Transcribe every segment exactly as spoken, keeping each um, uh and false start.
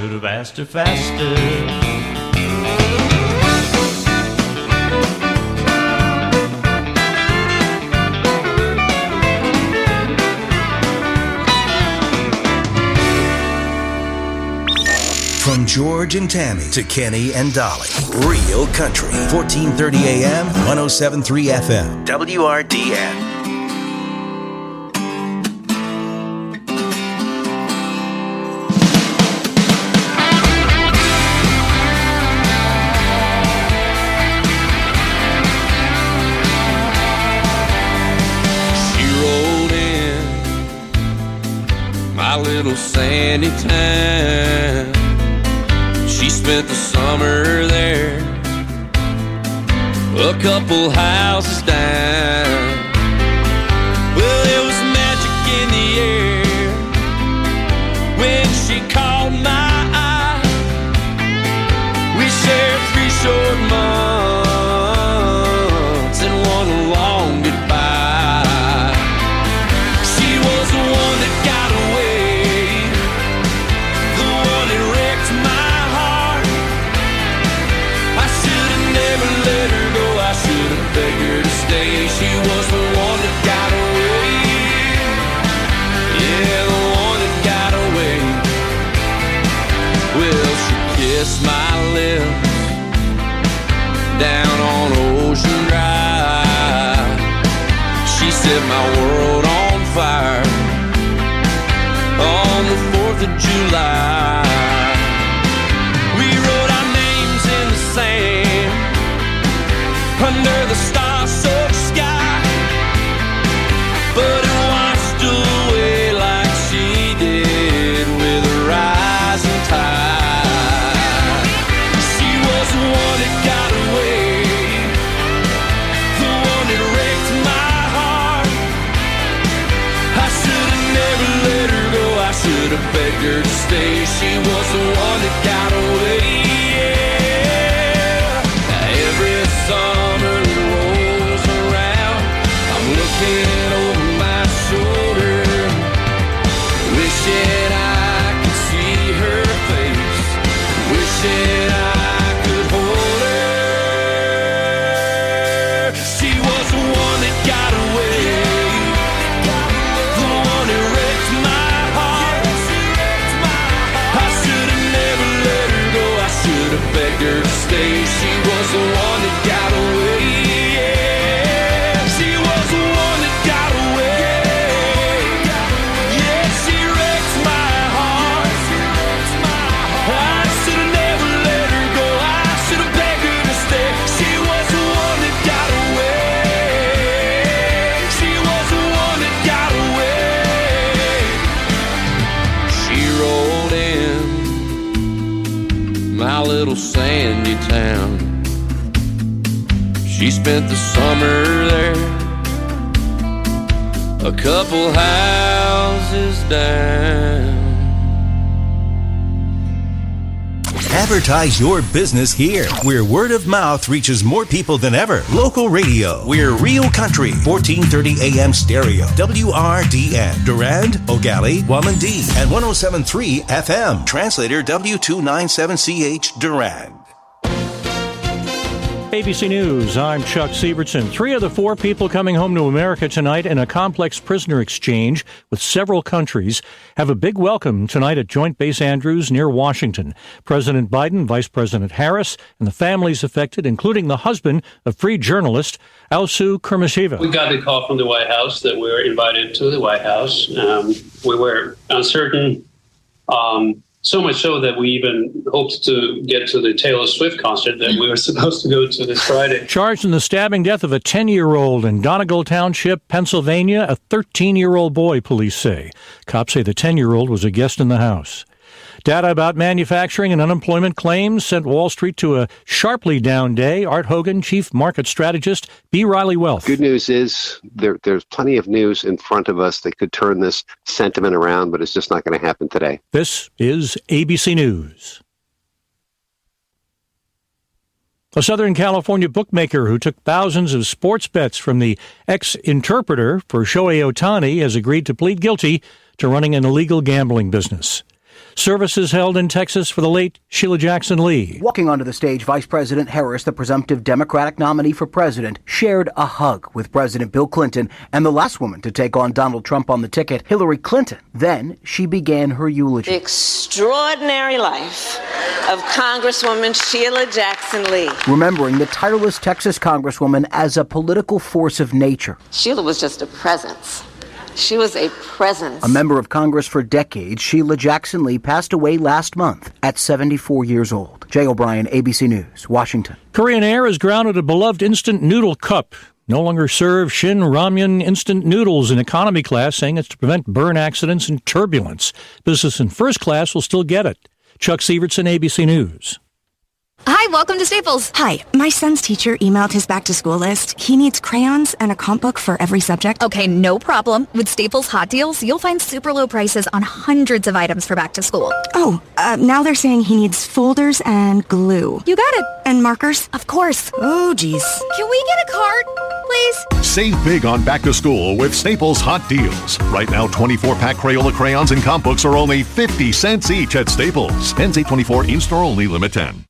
should have asked her faster. From George and Tammy to Kenny and Dolly. Real Country. fourteen thirty A M, one oh seven point three F M. W R D N. She rolled in my little sandy town. She spent the summer there, a couple houses down. Well, there was magic in the air when she caught my eye. We shared three short months and one long goodbye. She was the one that got away, the one that wrecked my let her go, I should have begged her to stay. She was the one that got away. Yeah, the one that got away. Well, she kissed my lips down on Ocean Drive. She set my world on fire on the fourth of July. We wrote our names in the sand under the star-soaked sky, but it washed away like she did with a rising tide. She was the one that got away, the one that wrecked my heart. I should have never let her go, I should have begged her to stay. She was the one that got away. Every summer that rolls around, I'm looking over my shoulder, wishing I could see her face, wishing I could hold her. She was the one that got away, the one that wrecked my heart. I should have never let her go, I should have begged her to stay. She was the one that got away. Yeah, she was the one that got away. Yeah, she wrecked my heart. I should have never let her go, I should have begged her to stay. She was the one that got away. She was the one that got away. She rolled in my little sandy town. She spent the summer there, a couple houses down. Advertise your business here, where word of mouth reaches more people than ever. Local radio. We're Real Country. fourteen thirty A M stereo. W R D N. Durand, O'Galley, Wamandee, and one oh seven point three F M. Translator W two ninety-seven C H Durand. A B C News, I'm Chuck Sievertson. Three of the four people coming home to America tonight in a complex prisoner exchange with several countries have a big welcome tonight at Joint Base Andrews near Washington. President Biden, Vice President Harris, and the families affected, including the husband of free journalist Alsu Kurmasheva. We got the call from the White House that we were invited to the White House. Um, we were uncertain. Um, So much so that we even hoped to get to the Taylor Swift concert that we were supposed to go to this Friday. Charged in the stabbing death of a ten-year-old in Donegal Township, Pennsylvania, a thirteen-year-old boy, police say. Cops say the ten-year-old was a guest in the house. Data about manufacturing and unemployment claims sent Wall Street to a sharply down day. Art Hogan, Chief Market Strategist, B. Riley Wealth. Good news is there, there's plenty of news in front of us that could turn this sentiment around, but it's just not going to happen today. This is A B C News. A Southern California bookmaker who took thousands of sports bets from the ex-interpreter for Shohei Ohtani has agreed to plead guilty to running an illegal gambling business. Services held in Texas for the late Sheila Jackson Lee. Walking onto the stage, Vice President Harris, the presumptive Democratic nominee for president, shared a hug with President Bill Clinton and the last woman to take on Donald Trump on the ticket, Hillary Clinton. Then she began her eulogy. The extraordinary life of Congresswoman Sheila Jackson Lee. Remembering the tireless Texas Congresswoman as a political force of nature. Sheila was just a presence. She was a presence. A member of Congress for decades, Sheila Jackson Lee passed away last month at seventy-four years old. Jay O'Brien, A B C News, Washington. Korean Air has grounded a beloved instant noodle cup. No longer serve Shin Ramyun instant noodles in economy class, saying it's to prevent burn accidents and turbulence. Business and first class will still get it. Chuck Sievertson, A B C News. Hi, welcome to Staples. Hi, my son's teacher emailed his back-to-school list. He needs crayons and a comp book for every subject. Okay, no problem. With Staples Hot Deals, you'll find super low prices on hundreds of items for back to school. Oh, uh, now they're saying he needs folders and glue. You got it. And markers? Of course. Oh, geez. Can we get a card, please? Save big on back to school with Staples Hot Deals. Right now, twenty-four pack Crayola crayons and comp books are only fifty cents each at Staples. Ends eight twenty-four, in-store only, limit ten.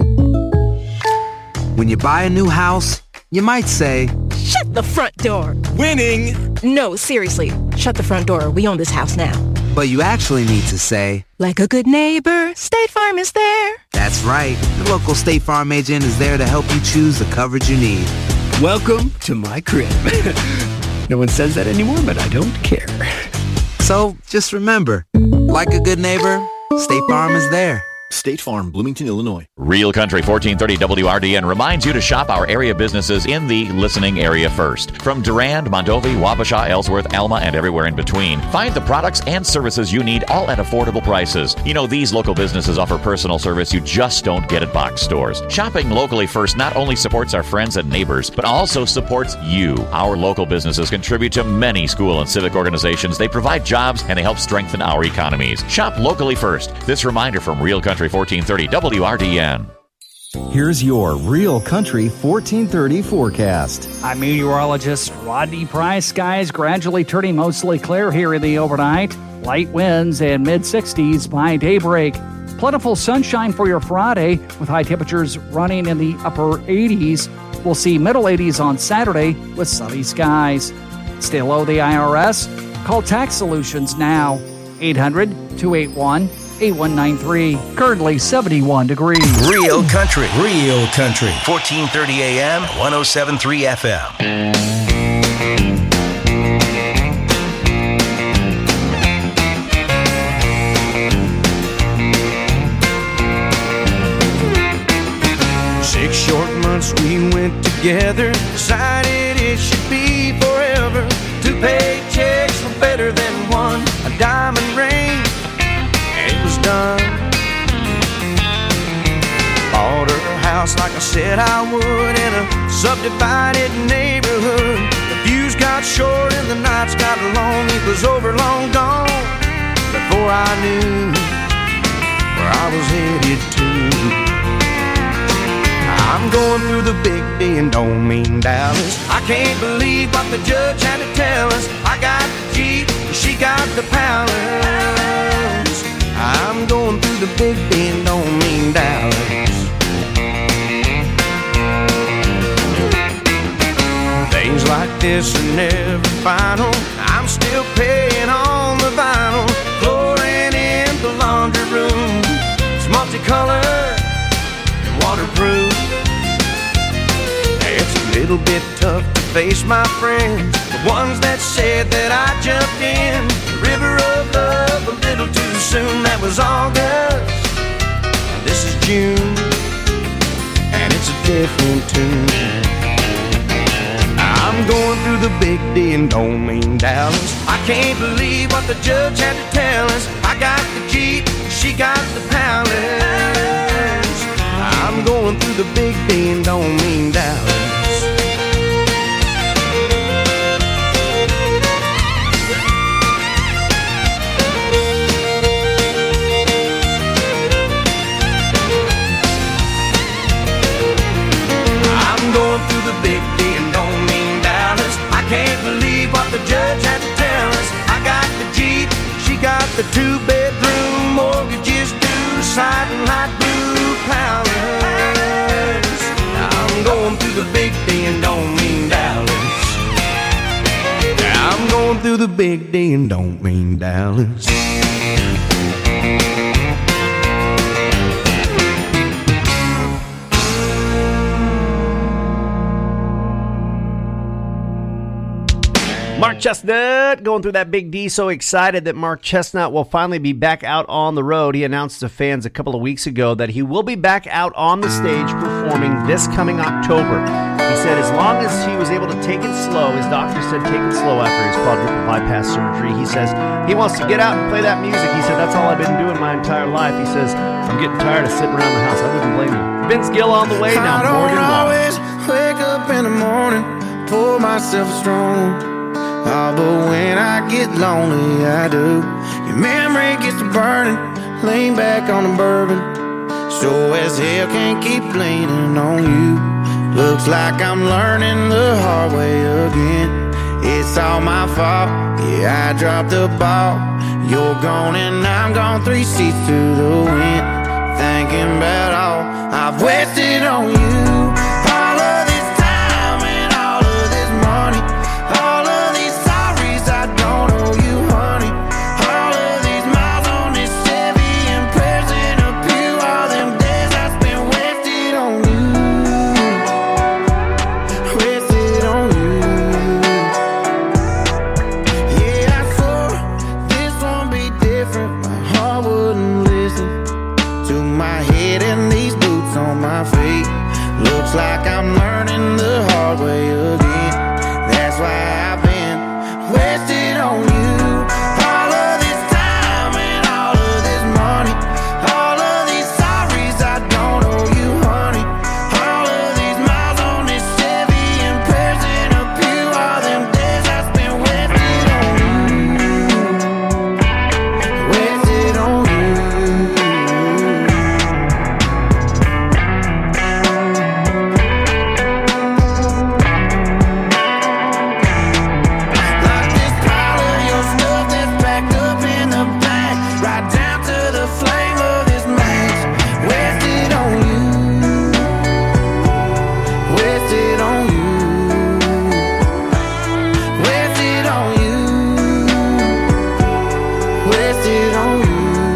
When you buy a new house, you might say, "Shut the front door." Winning. No, seriously. Shut the front door. We own this house now. But you actually need to say, "Like a good neighbor, State Farm is there." That's right. The local State Farm agent is there to help you choose the coverage you need. Welcome to my crib. No one says that anymore, but I don't care. So just remember, like a good neighbor, State Farm is there. State Farm, Bloomington, Illinois. Real Country fourteen thirty W R D N reminds you to shop our area businesses in the listening area first. From Durand, Mondovi, Wabasha, Ellsworth, Alma, and everywhere in between. Find the products and services you need, all at affordable prices. You know, these local businesses offer personal service you just don't get at box stores. Shopping locally first not only supports our friends and neighbors, but also supports you. Our local businesses contribute to many school and civic organizations. They provide jobs and they help strengthen our economies. Shop locally first. This reminder from Real Country fourteen thirty W R D N. Here's your Real Country fourteen thirty forecast. I'm meteorologist Rodney Price. Skies gradually turning mostly clear here in the overnight. Light winds and mid-sixties by daybreak. Plentiful sunshine for your Friday with high temperatures running in the upper eighties. We'll see middle eighties on Saturday with sunny skies. Still owe the I R S? Call Tax Solutions now. eight hundred, two eight one, eight one nine three. Currently seventy-one degrees. Real Country. Real Country. fourteen thirty A M, one oh seven point three F M. Six short months we went together, decided it should be forever. Two paychecks were better than one, a diamond ring, and it was done. Bought her a house like I said I would in a subdivided neighborhood. The views got short and the nights got long. It was over, long gone, before I knew where I was headed to. I'm going through the big D and don't mean Dallas. I can't believe what the judge had to tell us. I got the Jeep, she got the palace. I'm going through the big D and don't mean Dallas. Things like this are never final. I'm still paying on the vinyl. Chlorine in the laundry room. It's multicolored and waterproof. It's a little bit tough to face my friends, the ones that said that I jumped in the river of love a little too soon. That was August, this is June, and it's a different tune. I'm going through the big D and don't mean Dallas. I can't believe what the judge had to tell us. I got the Jeep, she got the palace. I'm going through the big D and don't mean Dallas. I'm going through the big D and don't mean Dallas. I can't believe what the judge had to tell us. I got the Jeep, she got the two-bedroom mortgages hot blue palace. I'm going through the big D and don't mean Dallas. I'm going through the big D and don't mean Dallas. Mark Chestnut going through that big D. So excited that Mark Chestnut will finally be back out on the road. He announced to fans a couple of weeks ago that he will be back out on the stage performing this coming October. He said as long as he was able to take it slow, his doctor said take it slow after his quadruple bypass surgery. He says he wants to get out and play that music. He said that's all I've been doing my entire life. He says I'm getting tired of sitting around the house. I wouldn't blame you. Vince Gill on the way now. I don't Morgan always wake up in the morning, pour myself a strong. Oh, but when I get lonely, I do. Your memory gets to burning, lean back on the bourbon. Sure as hell can't keep leaning on you. Looks like I'm learning the hard way again. It's all my fault, yeah, I dropped the ball. You're gone and I'm gone, three seats to the wind. Thinking about all I've wasted on you. All of this time and all of this money. All of these sorries I don't owe you, honey. All of these miles on this Chevy and prayers in a pew. All them days I spent wasted on you. Wasted on you. Yeah, I swore this won't be different. My heart wouldn't listen to my head and these boots on my feet. Looks like I'm learning the hard way again. That's why I've been wasted on you. All of this time and all of this money. All of these sorries I don't owe you, honey. All of these miles on this Chevy and prayers in a pew. All them days I spent wasted on you. Wasted on you. Like this pile of your stuff that's packed up in the back, right down to the flame of this match. Wasted on you. Wasted on you. Wasted on you. Wasted on you.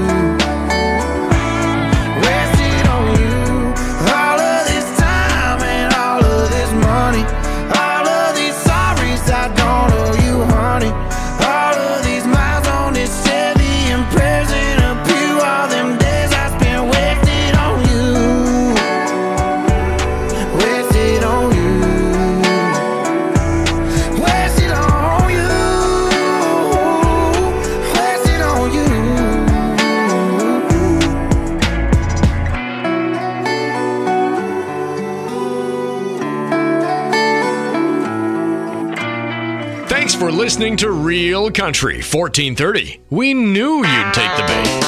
Wasted on you. All of this time and all of this money. All of these sorries I don't owe you, honey. All of these miles on this Chevy and prayers in a pew. All them days I spent wasted on you. Wasted on you. Wasted on you. Wasted on you. Thanks for listening to Real Country fourteen thirty. We knew you'd take the bait.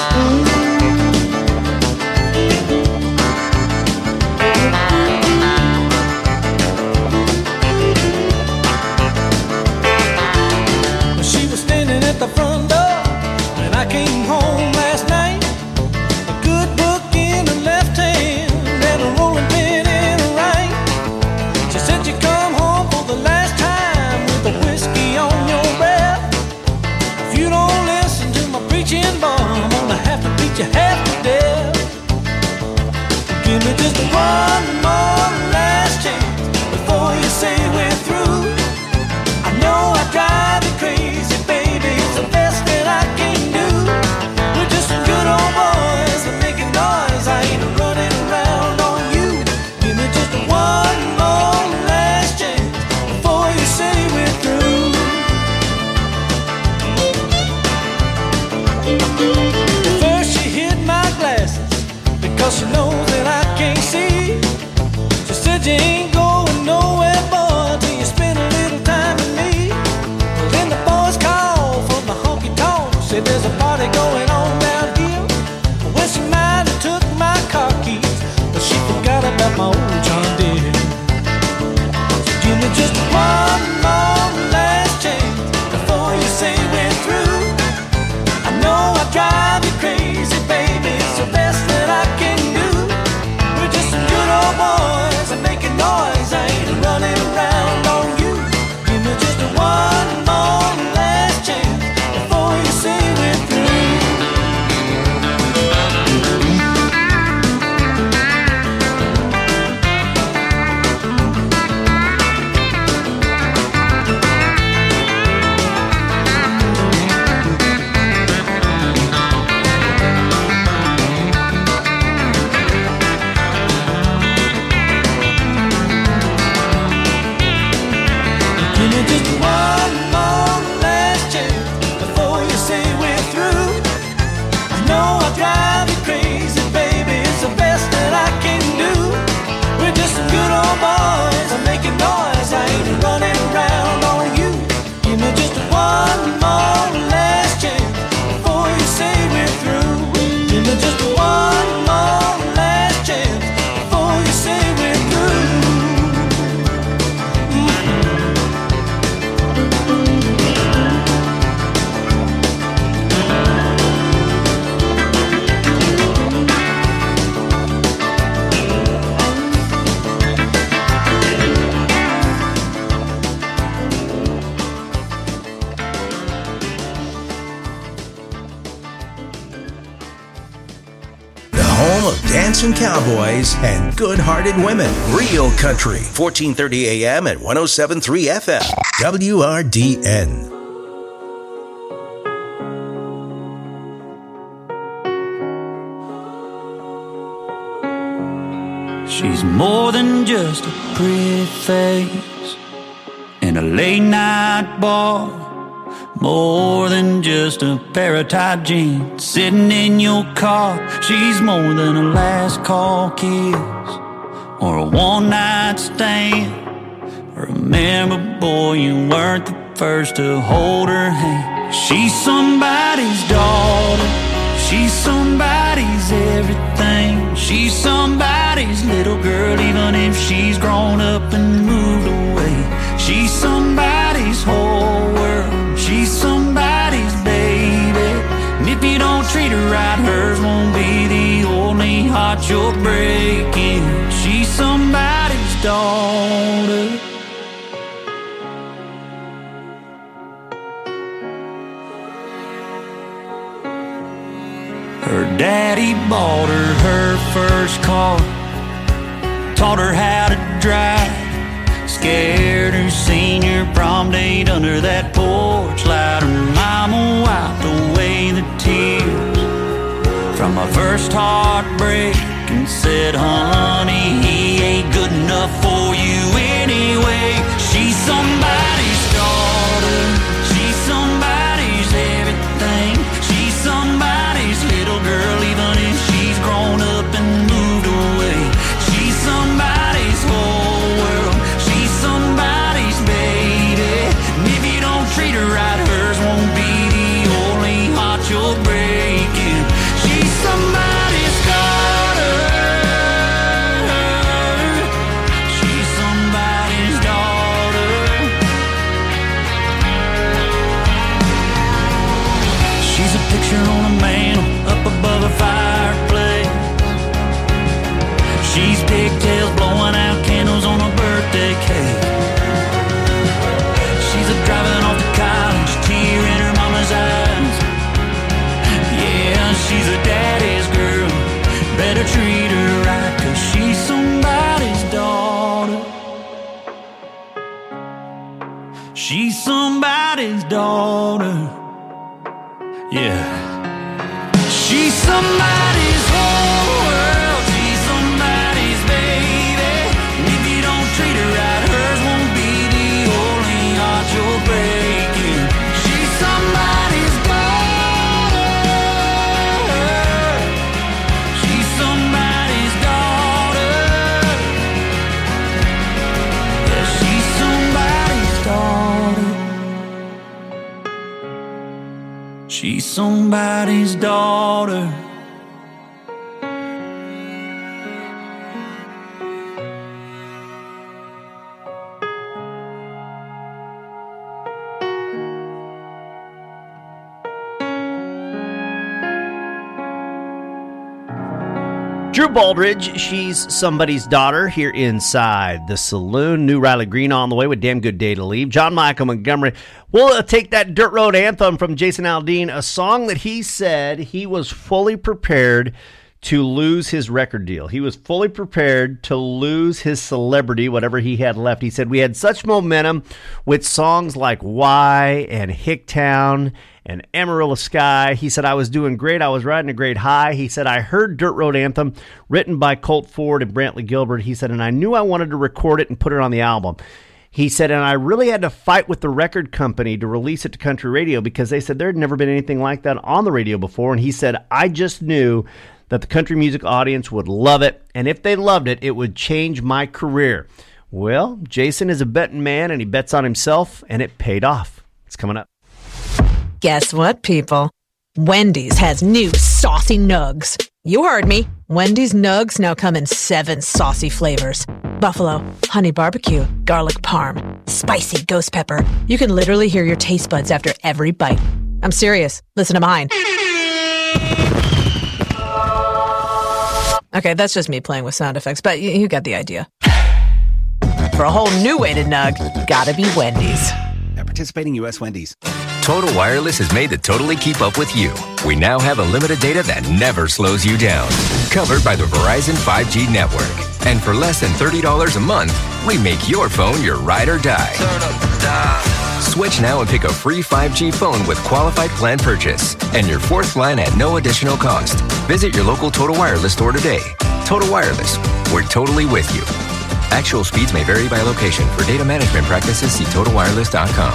She was standing at the front door when I came home last night. A good book in her left hand and a rolling pin in her right. She said you come home for the last time with a whiskey on your breath. If you don't listen to my preaching, boy, I'm gonna have to beat you half to death. Give me just one more last chance before you say we're through. I know I drive you crazy, baby, it's the best that I can do. We're just some good old boys and making noise. I ain't running around on you. Give me just one more last chance before you say we're through. First she hid my glasses because she knows that I can't see. She said you ain't going nowhere, boy, till you spend a little time with me. Then the boys called from the honky tonk, said there's a party going on down here. Well, she might have took my car keys, but she forgot about my old John Deere. So give me just one more last chance before you say we're through. I know I drive you crazy, baby, it's the best that I can dancing cowboys, and good-hearted women. Real Country, fourteen thirty A M and one oh seven point three F M. W R D N. She's more than just a pretty face in a late night bar. More than just a pair of tight jeans sitting in your car. She's more than a last call kiss or a one night stand. Remember, boy, you weren't the first to hold her hand. She's somebody's daughter. She's somebody's everything. She's somebody's little girl, even if she's grown up and moved away. She's somebody's whole world. She's somebody's baby. And if you don't treat her right, hers won't be the only heart you're breaking. She's somebody's daughter. Her daddy bought her her first car, taught her how to drive, scared her senior prom date under that porch light. Her mama wiped away the tears from her first heartbreak and said, honey, he ain't good enough for you anyway. She's somebody's daughter. She's somebody's everything. She's somebody's little girl, even if she's grown up and moved away. She's somebody's whole world. She's somebody's baby. And if you don't treat her right, hers won't be the only heart you're breaking. She's somebody's daughter. She's somebody's daughter. She's a picture on a mantle up above a fireplace. She's pigtails blowing out candles on a birthday cake. She's a driving off to college, tear in her mama's eyes. Yeah, she's a daddy's girl. Better treat her right, 'cause she's somebody's daughter. She's somebody's daughter. Yeah. She's somebody's whole world. She's somebody's baby. And if you don't treat her right, hers won't be the only heart you're breaking. She's somebody's daughter. She's somebody's daughter. Yeah, she's somebody's daughter. She's somebody's daughter. Drew Baldridge, She's Somebody's Daughter, here inside the saloon. New Riley Green on the way with Damn Good Day to Leave. John Michael Montgomery. We'll uh, take that Dirt Road Anthem from Jason Aldean, a song that he said he was fully prepared to lose his record deal. He was fully prepared to lose his celebrity, whatever he had left. He said, we had such momentum with songs like Why and Hicktown and Amarillo Sky. He said, I was doing great. I was riding a great high. He said, I heard Dirt Road Anthem written by Colt Ford and Brantley Gilbert. He said, and I knew I wanted to record it and put it on the album. He said, and I really had to fight with the record company to release it to country radio because they said there had never been anything like that on the radio before. And he said, I just knew that the country music audience would love it. And if they loved it, it would change my career. Well, Jason is a betting man and he bets on himself and it paid off. It's coming up. Guess what, people? Wendy's has new saucy nugs. You heard me. Wendy's nugs now come in seven saucy flavors. Buffalo, honey barbecue, garlic parm, spicy ghost pepper. You can literally hear your taste buds after every bite. I'm serious. Listen to mine. Okay, that's just me playing with sound effects, but you, you got the idea. For a whole new way to nug, gotta be Wendy's. At participating U S Wendy's. Total Wireless is made to totally keep up with you. We now have unlimited data that never slows you down. Covered by the Verizon five G network. And for less than thirty dollars a month, we make your phone your ride or die. Switch now and pick a free five G phone with qualified plan purchase. And your fourth line at no additional cost. Visit your local Total Wireless store today. Total Wireless, we're totally with you. Actual speeds may vary by location. For data management practices, see total wireless dot com.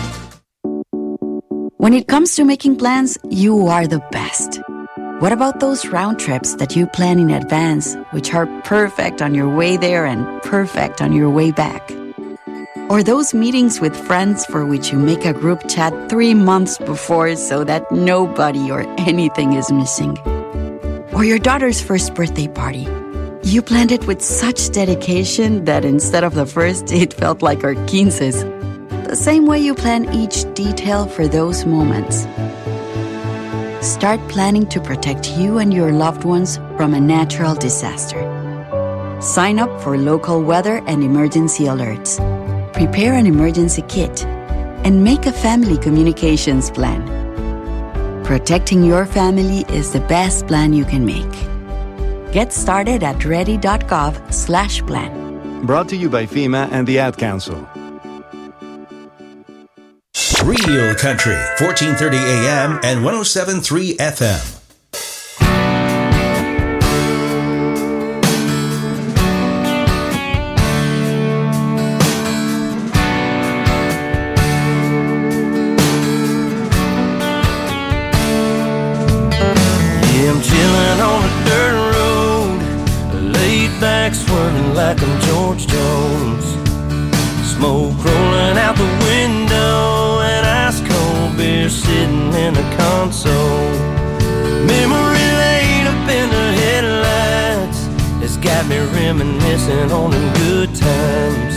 When it comes to making plans, you are the best. What about those round trips that you plan in advance, which are perfect on your way there and perfect on your way back? Or those meetings with friends for which you make a group chat three months before so that nobody or anything is missing? Or your daughter's first birthday party. You planned it with such dedication that instead of the first, it felt like our quinces. The same way you plan each detail for those moments. Start planning to protect you and your loved ones from a natural disaster. Sign up for local weather and emergency alerts. Prepare an emergency kit. And make a family communications plan. Protecting your family is the best plan you can make. Get started at ready.gov slash plan. Brought to you by FEMA and the Ad Council. Real Country, fourteen thirty A M and one oh seven point three F M. Yeah, I'm chilling on a dirt road, laid back swerving like I'm George Jones. Smoke rolling out the window and ice cold beer sitting in the console. Memory lane up in the headlights has got me reminiscing on them good times.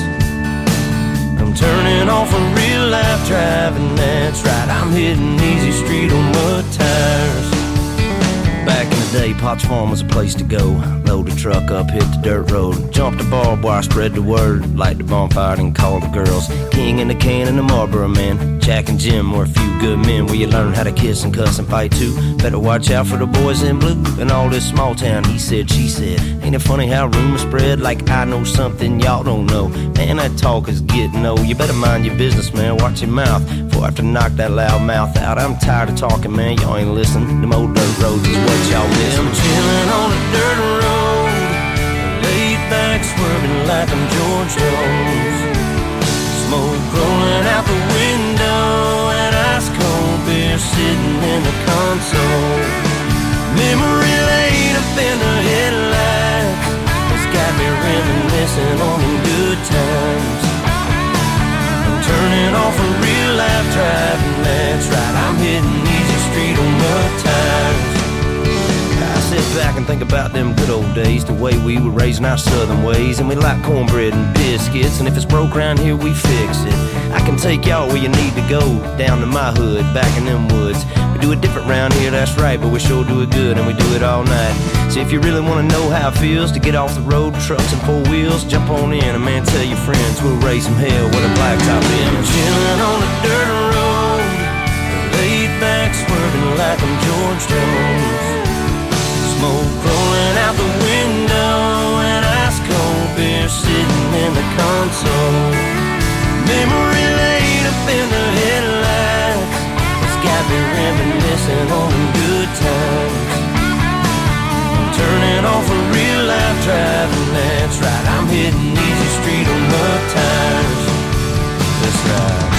I'm turning off a real life driving, that's right, I'm hitting easy street on mud tires. Back in the day, Potts Farm was a place to go. Load the truck up, hit the dirt road, jump the barbed wire, spread the word, light the bonfire and call the girls. King and the can and the Marlboro man, Jack and Jim were a few good men where you learn how to kiss and cuss and fight too. Better watch out for the boys in blue and all this small town he said, she said. Ain't it funny how rumors spread like I know something y'all don't know? Man, that talk is getting old. You better mind your business, man, watch your mouth before I have to knock that loud mouth out. I'm tired of talking, man, y'all ain't listening. Them old dirt roads is what y'all miss. I'm chilling on a dirt road, laid back swerving like I'm George Jones. Smoke rolling out the window and ice cold beer sitting in the console. Memory lane up in the headlights has got me reminiscing on them good times. I'm turning off a real life driving, that's right, I'm hitting easy street on mud tires. I sit back and think about them good old days, the way we were raising our southern ways, and we like cornbread and biscuits, and if it's broke around here, we fix it. I can take y'all where you need to go, down to my hood, back in them woods. We do it different round here, that's right, but we sure do it good, and we do it all night. So if you really want to know how it feels to get off the road, trucks and four wheels, jump on in, and man, tell your friends we'll raise some hell with a blacktop in. I'm chilling on a dirt road, laid back swerving like I'm George Jones. Smoke rolling out the window and ice cold beer sitting in the console. Memory lane up in the headlights has got me reminiscing on them good times. I'm turning off a real life driving, that's right, I'm hitting easy street on mud tires. That's right.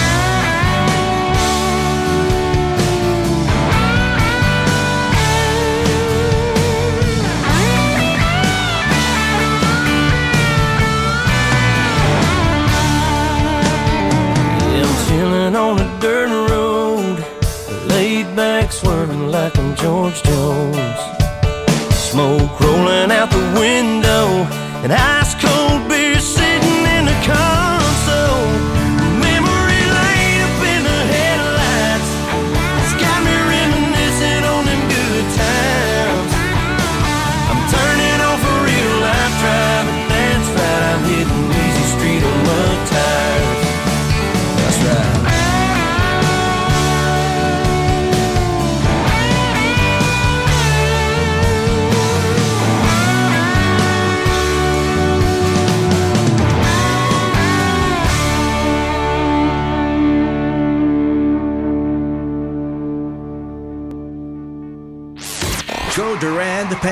On a dirt road, laid back swerving like I'm George Jones. Smoke rolling out the window and ice cold beer sitting in the console. Memory lane up in the headlights, it's got me reminiscing on them good times. I'm turning off a real life driving, that's right, I'm hitting easy street on mud tires. That's right.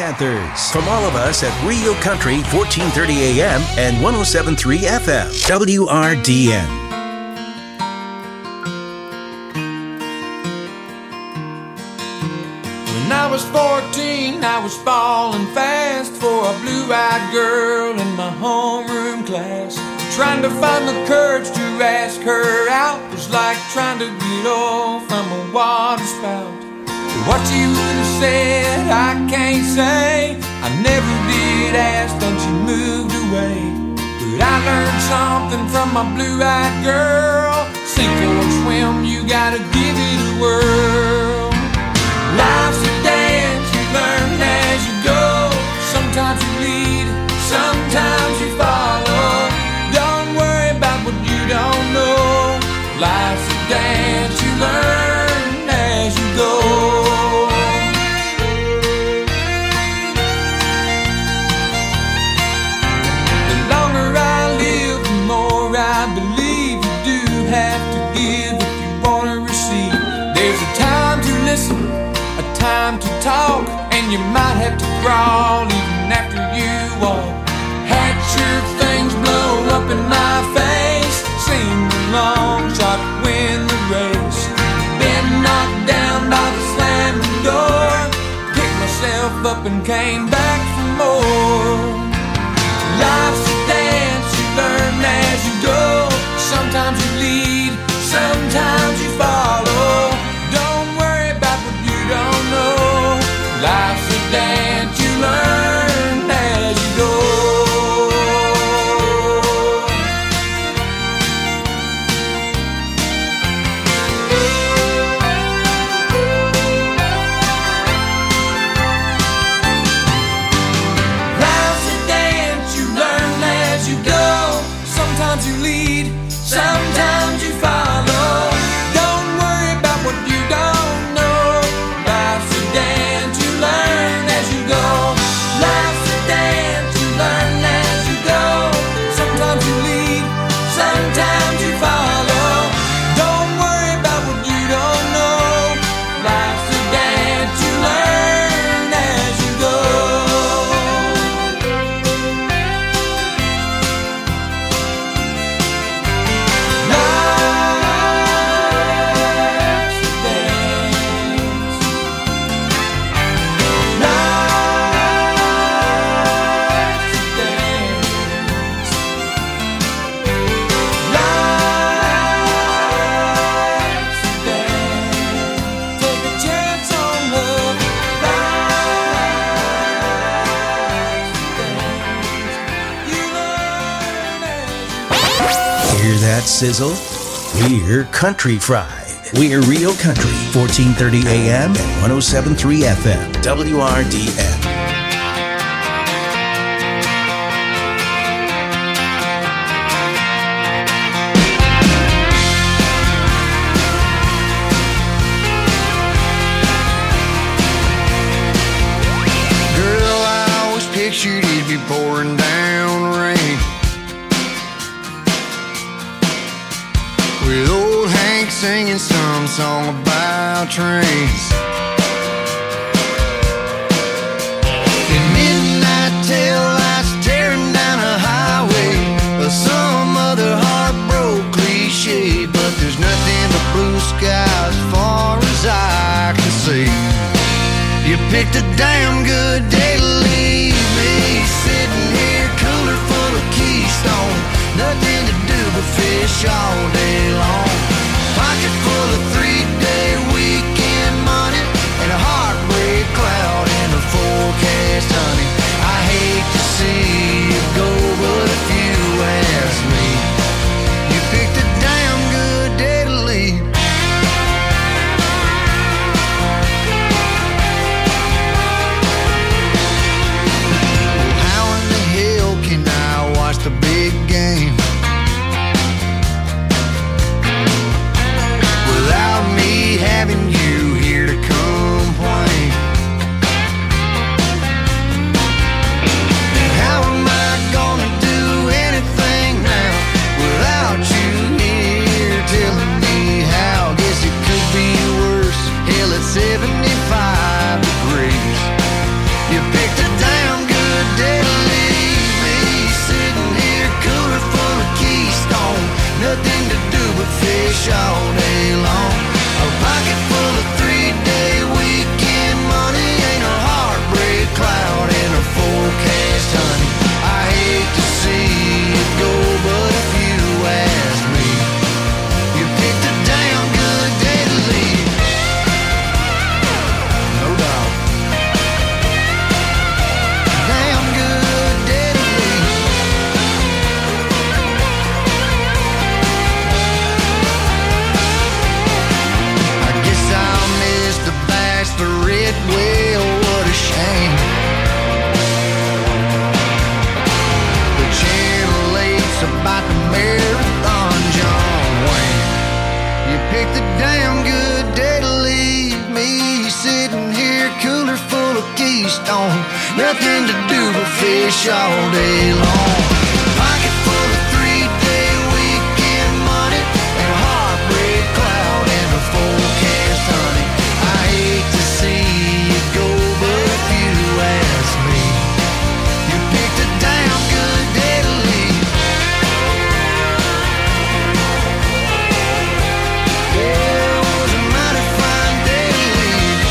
Panthers. From all of us at Rio Country, fourteen thirty A M and one oh seven point three F M, W R D N. When I was fourteen, I was falling fast for a blue-eyed girl in my homeroom class. Trying to find the courage to ask her out was like trying to get off from a water spout. But what she would have said, I can't say. I never did ask, then she moved away. But I learned something from my blue-eyed girl. Sink or swim, you gotta give it a whirl. Life's a dance, you learn as you go. Sometimes you lead, sometimes you follow. Don't worry about what you don't know. Life's a dance, you learn as you go. The longer I live, the more I believe you do have to give if you want to receive. There's a time to listen, a time to talk, and you might have to crawl even after you walk. Had your things blow up in my face, sing the long shot, win the race. Been knocked down by the slamming door, picked myself up and came back for more. Life's a dance, you learn as you go. Sometimes you lead, sometimes you follow. Don't worry about what you don't know. Life's a dance, you learn as you go. Sometimes you follow. Don't worry about what you don't know. Life's a dance, you learn as you go. Life's a dance, you learn as you go. Sometimes you lead, sometimes you follow. Don't worry about what you don't know. Life's a dance, you learn as you go. That sizzle? We're country fried. We're Real Country, fourteen thirty A M and one oh seven point three F M, W R D N. Girl, I always pictured it'd be pouring down rain, with old Hank singing some song about trains. In midnight tail lights tearing down a highway, or some other heartbroken cliche. But there's nothing but blue sky as far as I can see. You picked a damn good day to leave me, sitting here cooler full of Keystone. Nothing to do but fish all day long. Pocket full of three-day weekend money, and a heartbreak cloud in the forecast, honey. I hate to see you go, but if you ask me, you picked a damn good day to leave. on. Nothing to do but fish all day long. Pocket full of three-day weekend money and a heartbreak cloud in the forecast, honey. I hate to see you go, but if you ask me, you picked a damn good day to leave. Yeah, it was a mighty fine day to leave.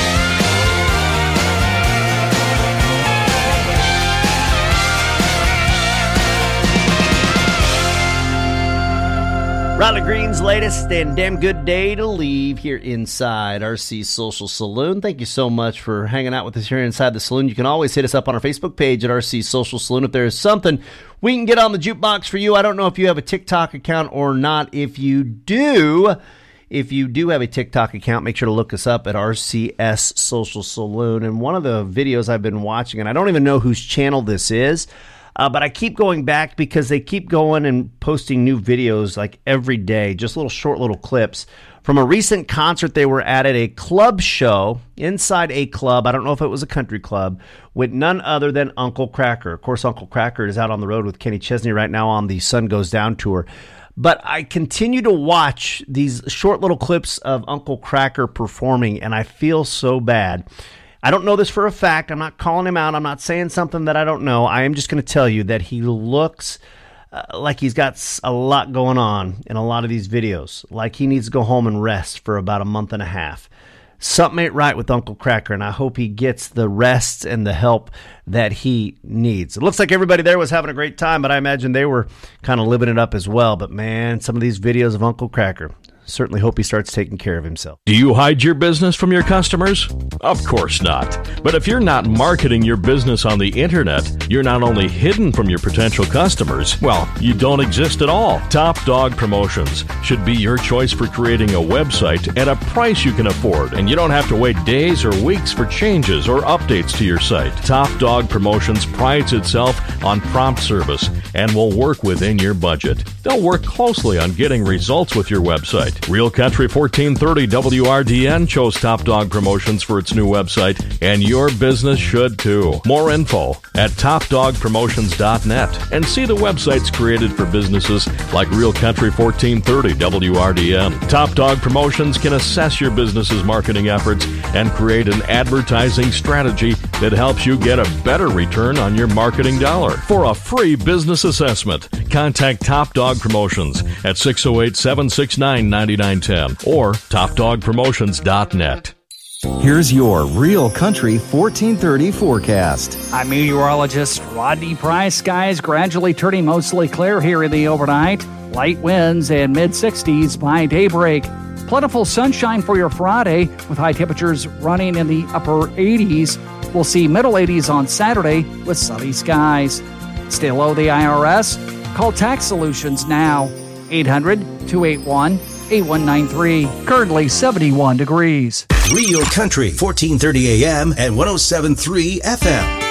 Riley Green's latest and damn good day to leave here inside R C Social Saloon. Thank you so much for hanging out with us here inside the saloon. You can always hit us up on our Facebook page at R C Social Saloon if there's something we can get on the jukebox for you. I don't know if you have a TikTok account or not. If you do, if you do have a TikTok account, make sure to look us up at R C S Social Saloon. And one of the videos I've been watching, and I don't even know whose channel this is, Uh, but I keep going back because they keep going and posting new videos like every day, just little short little clips from a recent concert they were at at a club show inside a club. I don't know if it was a country club, with none other than Uncle Kracker. Of course, Uncle Kracker is out on the road with Kenny Chesney right now on the Sun Goes Down tour. But I continue to watch these short little clips of Uncle Kracker performing, and I feel so bad. I don't know this for a fact. I'm not calling him out. I'm not saying something that I don't know. I am just going to tell you that he looks uh, like he's got a lot going on in a lot of these videos, like he needs to go home and rest for about a month and a half. Something ain't right with Uncle Kracker, and I hope he gets the rest and the help that he needs. It looks like everybody there was having a great time, but I imagine they were kind of living it up as well. But, man, some of these videos of Uncle Kracker, certainly hope he starts taking care of himself. Do you hide your business from your customers? Of course not. But if you're not marketing your business on the internet, you're not only hidden from your potential customers, well, you don't exist at all. Top Dog Promotions should be your choice for creating a website at a price you can afford, and you don't have to wait days or weeks for changes or updates to your site. Top Dog Promotions prides itself on prompt service and will work within your budget. They'll work closely on getting results with your website. Real Country fourteen thirty W R D N chose Top Dog Promotions for its new website, and your business should too. More info at top dog promotions dot net, and see the websites created for businesses like Real Country fourteen thirty W R D N. Top Dog Promotions can assess your business's marketing efforts and create an advertising strategy that helps you get a better return on your marketing dollar. For a free business assessment, contact Top Dog Promotions at six oh eight, seven six nine, nine nine one zero or top dog promotions dot net. Here's your Real Country fourteen thirty forecast. I'm meteorologist Rodney Price. Skies gradually turning mostly clear here in the overnight. Light winds and mid sixties by daybreak. Plentiful sunshine for your Friday with high temperatures running in the upper eighties. We'll see middle eighties on Saturday with sunny skies. Still owe the I R S? Call Tax Solutions now. eight hundred, two eight one, eight one nine three. Currently seventy-one degrees. Real Country, fourteen thirty A M and one oh seven point three F M.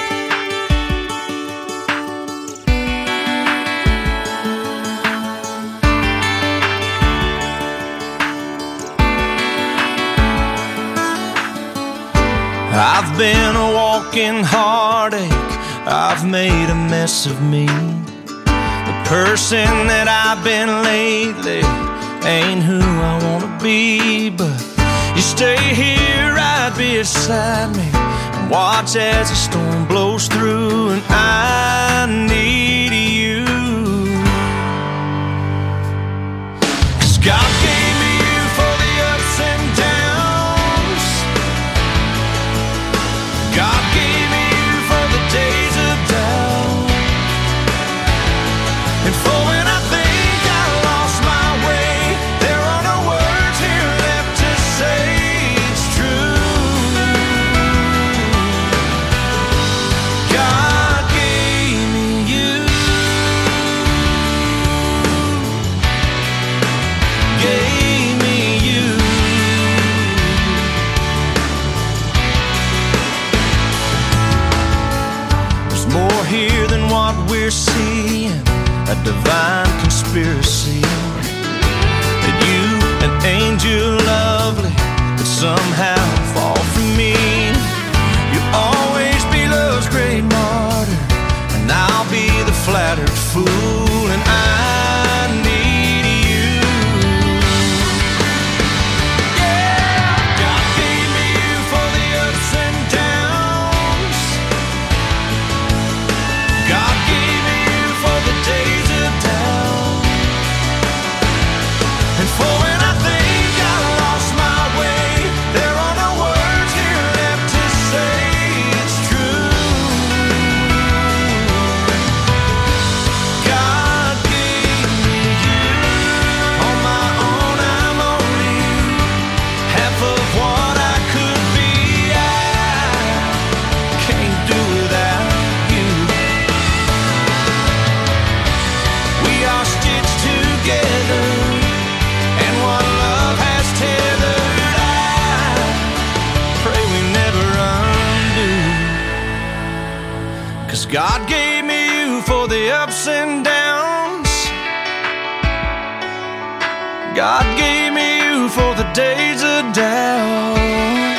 I've been a walking heartache. I've made a mess of me. The person that I've been lately ain't who I wanna be. But you stay here right beside me and watch as the storm blows through, and I need you. 'Cause God gave me you for the ups and downs. God gave me you for the days of doubt, and for when I think I lost my way, there are no words here left to say it's true. God gave me you, gave me you. There's more here than what we're seeing, a divine conspiracy, that you, an angel lovely, could somehow fall from me. You'll always be loved. flattered fool, and I need you. Yeah, God gave me you for the ups and downs. God gave me you for the days of doubt, and for when I think I lost my way, there are no words here left to say. It's true. God gave me you. On my own, I'm only half of what I could be. I can't do without you. We are stitched together, and one love has tethered. I pray we never undo. 'Cause God gave me you for the ups and downs. God gave me you for the days of doubt.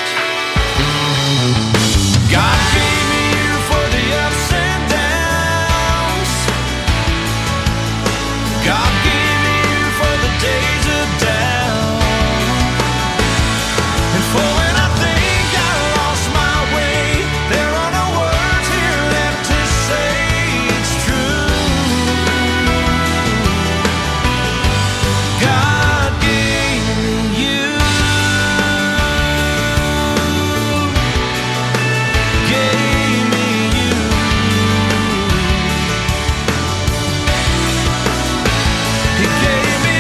God gave me you for the ups and downs. God gave me you for the days of doubt. And for when I think I lost my way, there are no words here left to say. It's true. God gave me you. Gave me you. He gave me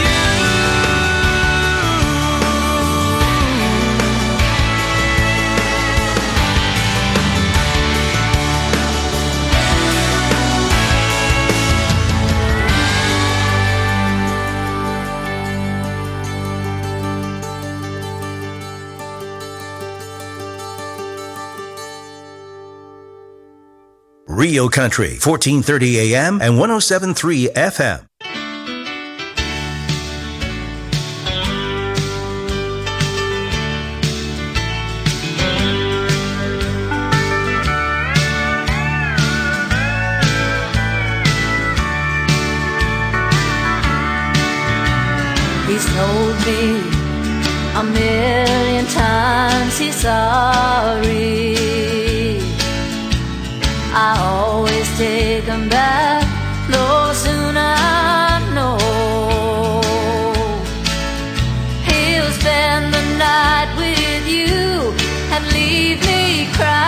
Rio Country, fourteen thirty A M and one oh seven point three F M. He's told me a million times he's sorry. I always take him back, though soon I know he'll spend the night with you and leave me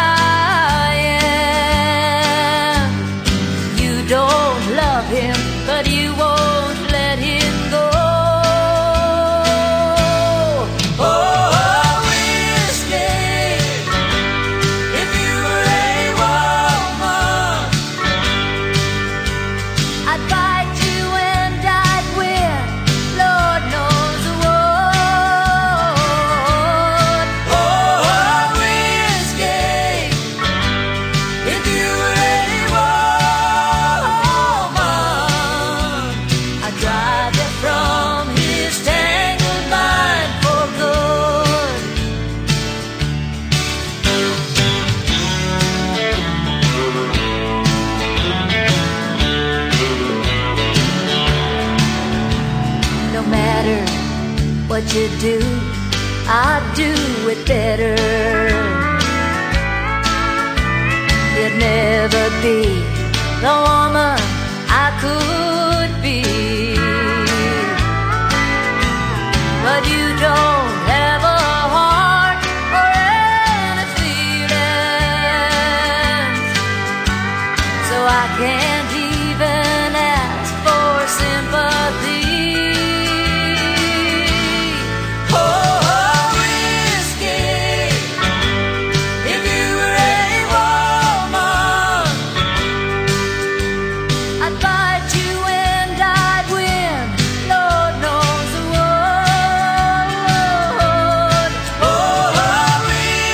crying. You don't love him, but you won't let him go. Oh, whiskey, if you were a woman, I'd fight you and I'd win. Lord knows the would. Oh, whiskey, if you were a woman, I'd drive you from his tangled mind for good. No matter what you do, I'd do it better. You'd never be the woman I could be, but you don't have a heart or any feelings, so I can't even ask for sympathy. Oh, whiskey, if you were a woman, I'd fight you and I'd win. Lord knows the would. Oh,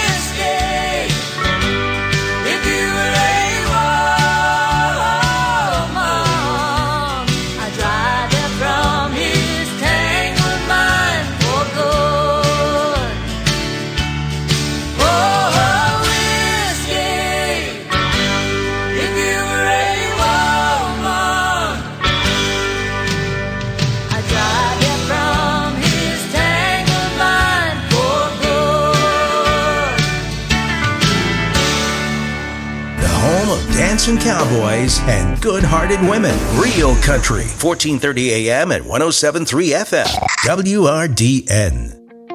whiskey, if you were a woman. and cowboys and good-hearted women. Real Country, fourteen thirty A M at one oh seven point three F M. W R D N.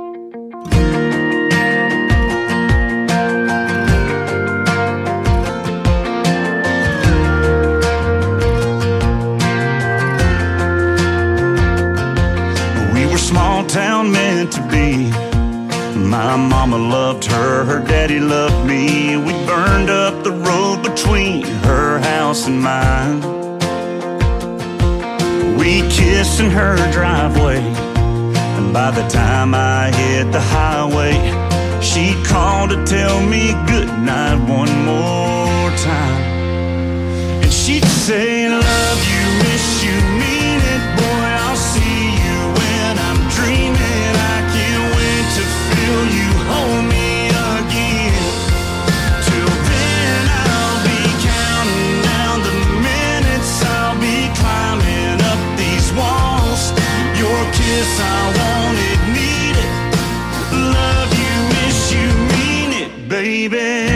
We were small town meant to be. My mama loved her, her daddy loved me. We burned up the road between her house and mine. We kissed in her driveway, and by the time I hit the highway, she'd call to tell me goodnight one more time. And she'd say, love you, miss you, mean it, boy, I'll see you when I'm dreaming. I can't wait to feel you hold me again. Till then I'll be counting down the minutes, I'll be climbing up these walls. Your kiss, I want it, need it. Love you, miss you, mean it, baby.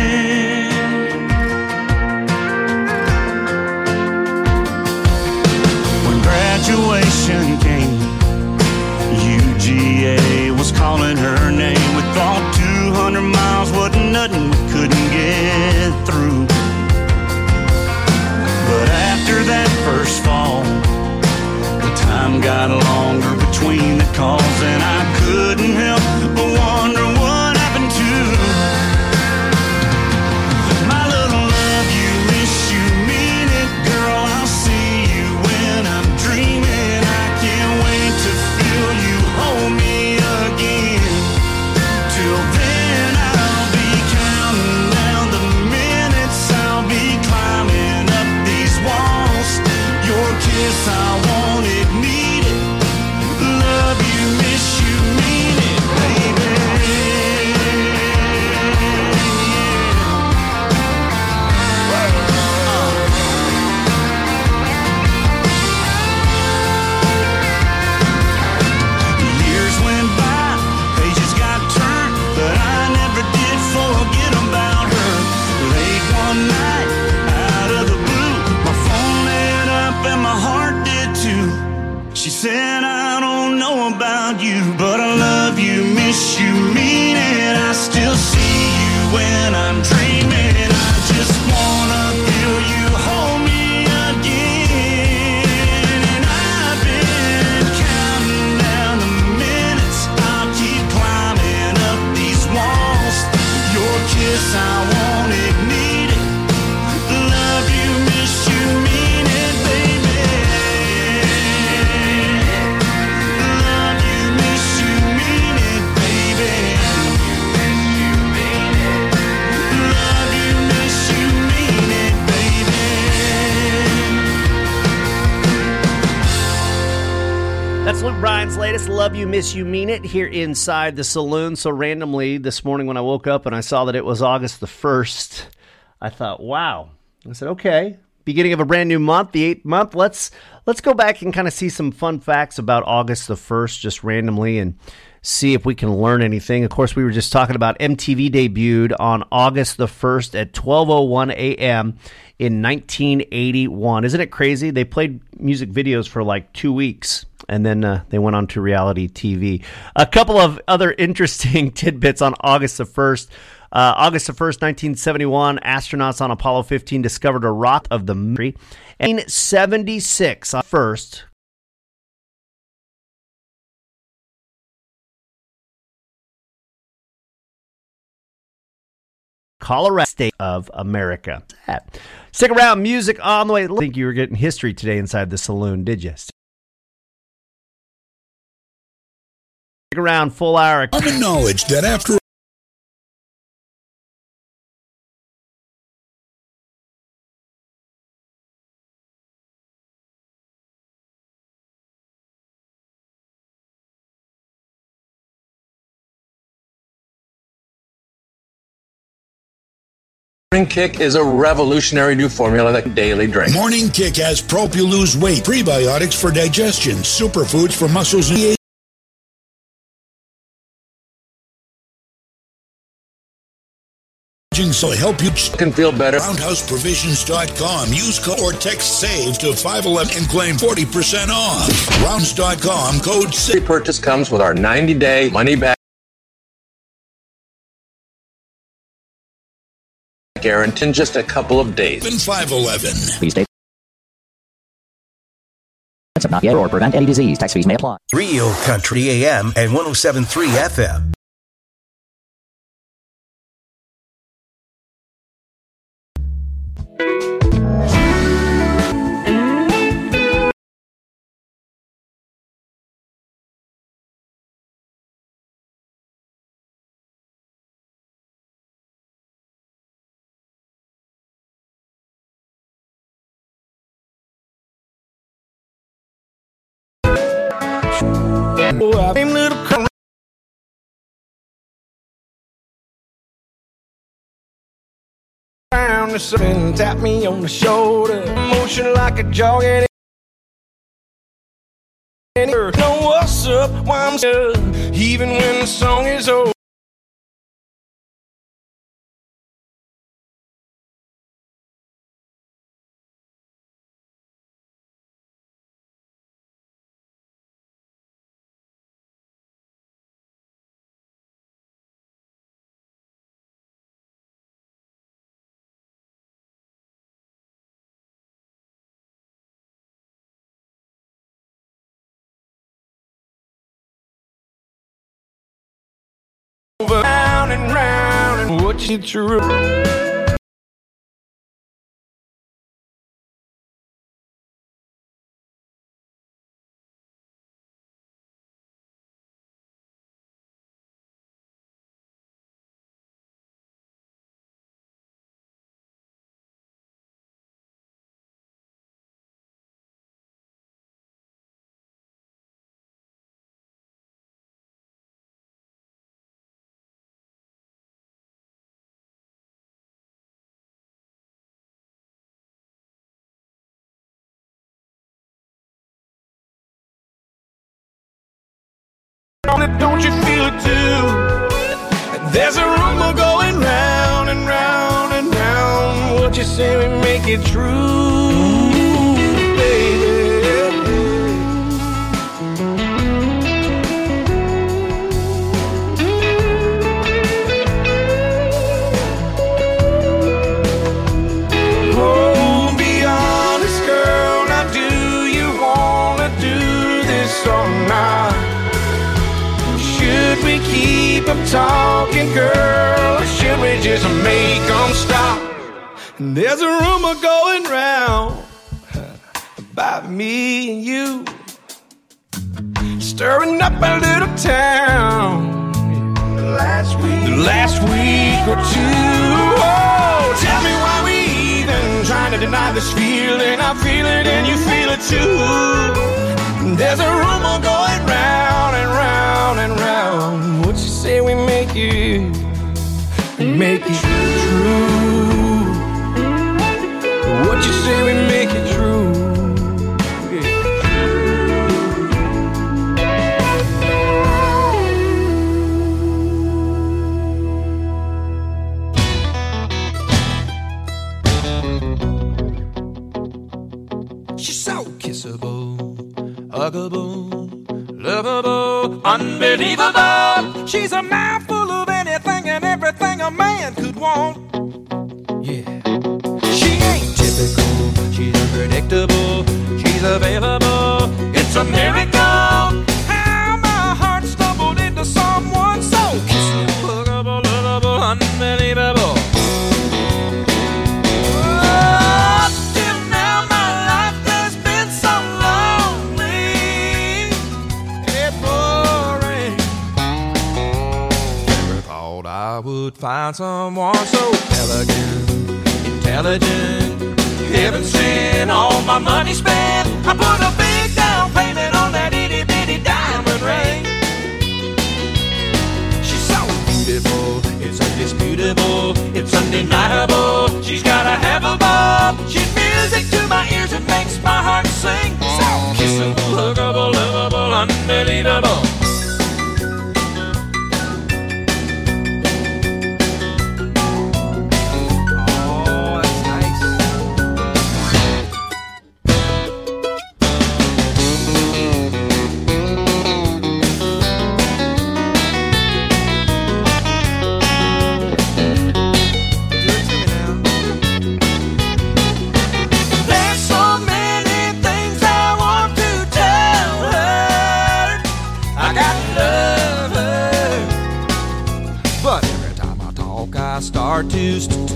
Graduation came, U G A was calling her name. We thought two hundred miles wasn't nothing, we couldn't get through. But after that first fall, the time got longer between the calls, and I couldn't help but wonder what happened to my little love you, miss you, mean it, girl, I'll see you when I'm dreaming. I can't wait to feel you hold me again. Till then I'll be counting down the minutes, I'll be climbing up these walls. Your kiss, I want it, need it. Love you, miss you, mean it, baby. Years went by, pages got turned, but I never did forget about her. Late one night, out of the blue, my phone lit up and my heart did too. She said, I don't know about you, but I love you, miss you, mean it. I still see you when I'm dreaming. I just wanna feel you hold me again. And I've been counting down the minutes, I'll keep climbing up these walls. Your kiss, I want it, need it. Love you, miss you, mean it, baby. Love you, miss you, mean it, baby. Love you, miss you, mean it, baby. That's Luke Bryan's latest Love You, Miss You, Mean It here inside the saloon. So randomly this morning when I woke up and I saw that it was August the first, I thought, wow. I said, okay, beginning of a brand new month, the eighth month. Let's let's go back and kind of see some fun facts about August the first just randomly and see if we can learn anything. Of course, we were just talking about M T V debuted on August the first at twelve oh one a.m. in nineteen eighty-one. Isn't it crazy? They played music videos for like two weeks. And then uh, they went on to reality T V. A couple of other interesting tidbits on August the first. Uh, August the first, nineteen seventy-one, astronauts on Apollo fifteen discovered a rock of the Mercury. nineteen seventy-six, on first, Colorado State of America. Stick around, music on the way. I think you were getting history today inside the saloon, did you? Stick around, full hour. Common knowledge that after Morning Kick is a revolutionary new formula that can daily drink. Morning Kick has Prop You Lose Weight, prebiotics for digestion, superfoods for muscles and managing so help you can feel better. roundhouse provisions dot com. Use code or text SAVE to five eleven and claim forty percent off. rounds dot com, code SAVE. Every purchase comes with our ninety-day money-back guarantee in just a couple of days. In five eleven. Please state not yet or prevent any disease. Tax fees may apply. Real Country A M and one oh seven point three F M. Same little cr- around the sun and tap me on the shoulder. Motion like a jogging. Know what's up? Why I'm stuck, even when the song is over. Round and round, and what you true. Don't you feel it too? There's a rumor going round and round and round. What you say we make it true, baby. Oh, be honest, girl. Now, do you wanna do this or not? Should we keep them talking, girl, or should we just make them stop? And there's a rumor going round about me and you, stirring up a little town the last week, the last week or two. Oh, tell me why we even trying to deny this feeling. I feel it and you feel it too. There's a rumor going round and round and round. What you say we make it, make it true? What you say we make it true? She's so kissable, huggable, lovable, unbelievable. She's a mouthful of anything and everything a man could want. Yeah. She ain't typical, she's unpredictable, she's available. It's a miracle how my heart stumbled into someone so kissable, huggable, lovable, unbelievable. I would find someone so elegant, intelligent, heaven sent, all my money spent. I put a big down payment on that itty bitty diamond ring. She's so beautiful, it's undisputable, it's undeniable. She's got a hell of a bob. She's music to my ears, it makes my heart sing. So kissable, huggable, lovable, unbelievable. used to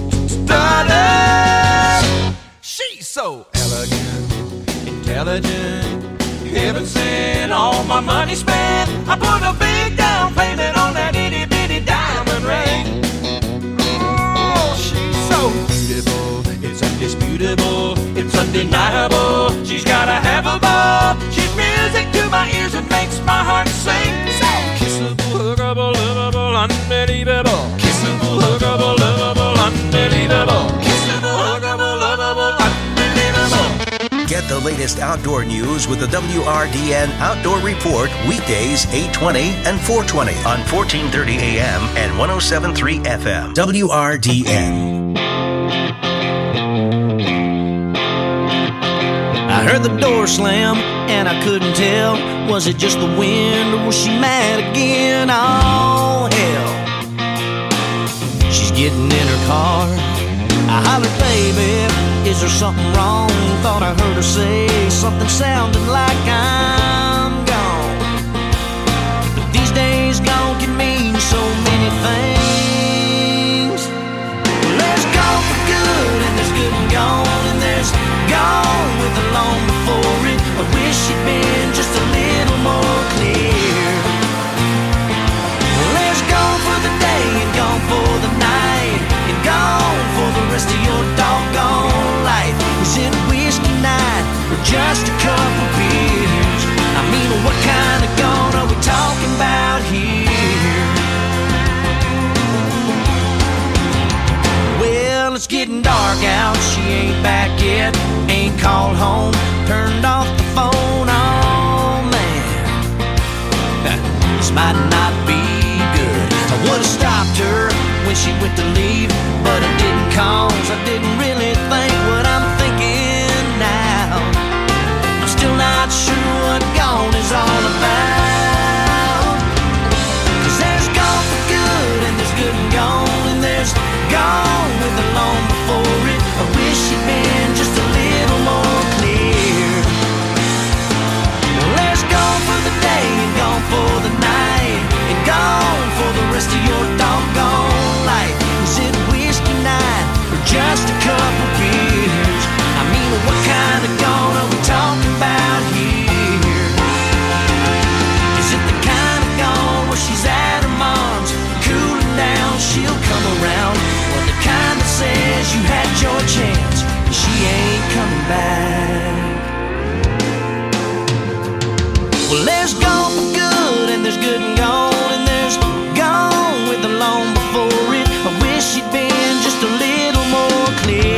study. She's so elegant, intelligent, heaven sent, all my money spent. I put a big down payment on that itty bitty diamond ring. Oh, she's so beautiful, it's undisputable, it's undeniable. She's gotta have a ball. She's music to my ears and makes my heart sing. So kissable, huggable, lovable, unbelievable. Kissable, huggable, lovable, unbelievable. Kissable, huggable, lovable, unbelievable. Get the latest outdoor news with the W R D N Outdoor Report weekdays eight twenty and four twenty on fourteen thirty A M and one oh seven point three F M. W R D N. I heard the door slam and I couldn't tell. Was it just the wind or was she mad again? Oh, hell. She's getting in her car. I hollered, baby, is there something wrong? Thought I heard her say something sounding like I'm gone. But these days gone can mean so many things. Well, there's gone for good and there's good and gone, and there's gone with the long before it. I wish she'd been just a little more clear. Well, there's gone for the day and gone for the night, and gone for the rest of your doggone life. Was it whiskey night or just a couple beers? I mean, what kind of gone are we talking about here? Well, it's getting dark out, she ain't back yet, ain't called home, turned off the phone. Oh man, this might not be good. I would've stopped her when she went to leave, but I didn't, cause I didn't really think what I'm thinking now. I'm still not sure what gone is all about. Cause there's gone for good and there's good and gone, and there's gone with the long before it. I wish you'd been just a little more clear. Well, there's gone for the day and gone for the night, and gone for the rest of your doggone life. Is it whiskey night or just a couple beers? I mean, what kind of gone are we talking about here? Is it the kind of gone where she's at her mom's, cooling down, she'll come around? Or the kind that says you had your chance and she ain't coming back? Well, there's gone for good and there's good and gone, and there's gone with the long before it. I wish you'd been just a little more clear.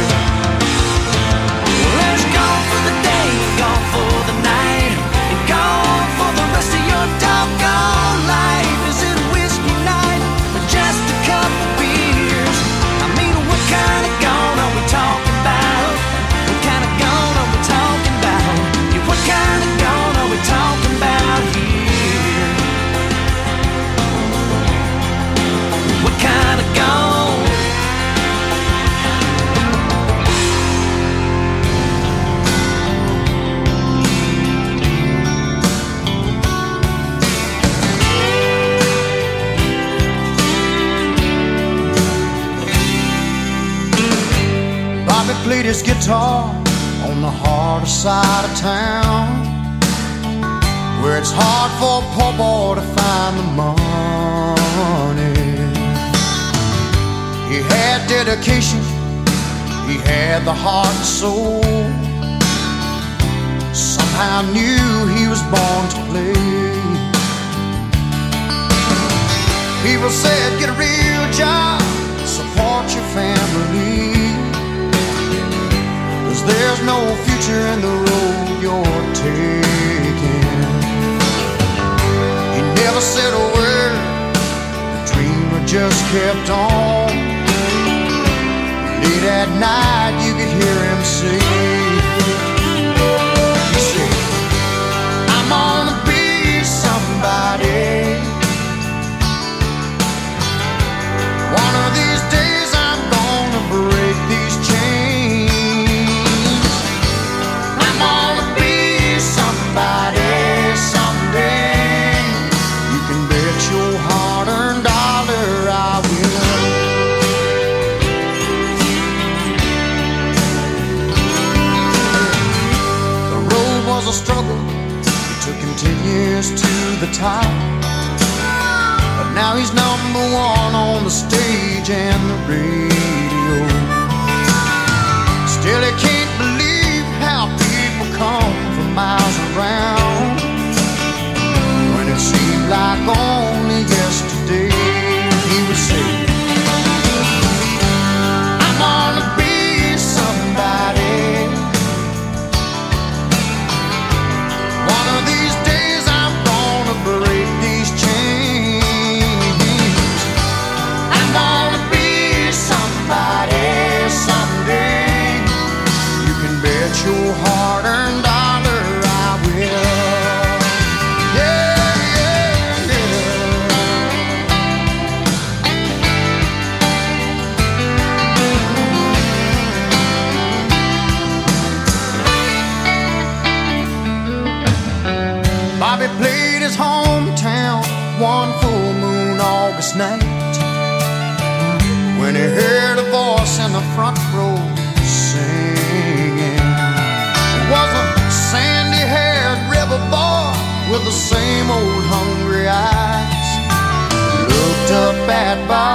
Well, there's gone for the day and gone for the night, and gone for the rest of your doggone life. Is it whiskey night or just a couple beers? I mean, what kind of gone are we talking about? What kind of gone are we talking about? Yeah, what kind of gone are we talking about here? What kind of gone? Bobby played his guitar on the harder side of town, where it's hard for a poor boy to find the money. He had dedication, he had the heart and soul. Somehow knew he was born to play. People said, get a real job, support your family, 'cause there's no future in the road you're taking. He never said a word, the dreamer just kept on. Late at night you could hear him say, he said, I'm gonna be somebody. One of these days I'm gonna break these chains. I'm gonna be somebody someday. You can bet your hard-earned dollar I will. a struggle. It took him ten years to the top. But now he's number one on the stage and the radio. Still he can't believe how people come from miles around. When it seemed like only yesterday he would say, I'm gonna be somebody. One of these days I'm gonna break these chains. I'm gonna be somebody someday. You can bet your hard-earned dollar I will. Yeah, yeah, yeah. Bobby played his hometown one full moon August night when he heard a voice in the front row singing. It was a sandy-haired river boy with the same old hungry eyes. Looked up at Bob